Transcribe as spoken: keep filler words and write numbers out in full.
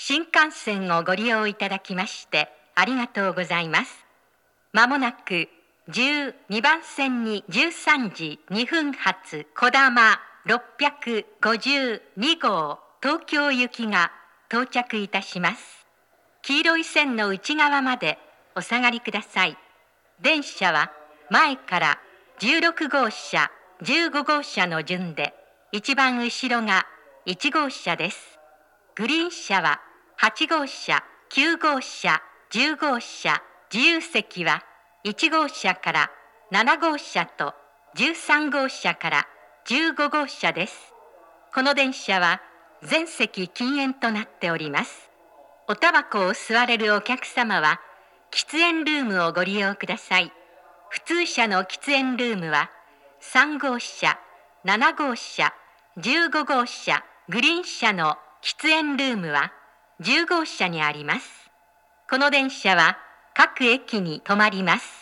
新幹線をご利用いただきましてありがとうございます。まもなくじゅうにばん線にじゅうさんじにふん発こだまろっぴゃくごじゅうにごう東京行きが到着いたします。黄色い線の内側までお下がりください。電車は前からじゅうろくごうしゃ、じゅうごごうしゃの順で、一番後ろがいちごうしゃです。グリーン車ははちごうしゃ、きゅうごうしゃ、じゅうごうしゃ、自由席はいちごうしゃからななごうしゃとじゅうさんごうしゃからじゅうごごうしゃです。この電車は全席禁煙となっております。おタバコを吸われるお客様は喫煙ルームをご利用ください。普通車の喫煙ルームはさんごうしゃ、ななごうしゃ、じゅうごごうしゃ、グリーン車の喫煙ルームはじゅうごうしゃにあります。この電車は各駅に止まります。